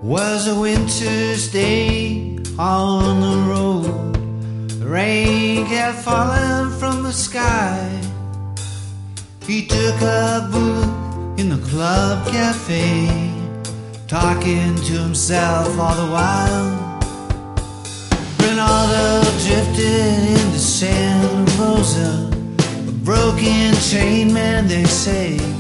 Was a winter's day on the road. The rain kept falling from the sky. He took a booth in the club cafe, talking to himself all the while. Ronaldo drifted into Santa Rosa, a broken chain man, they say.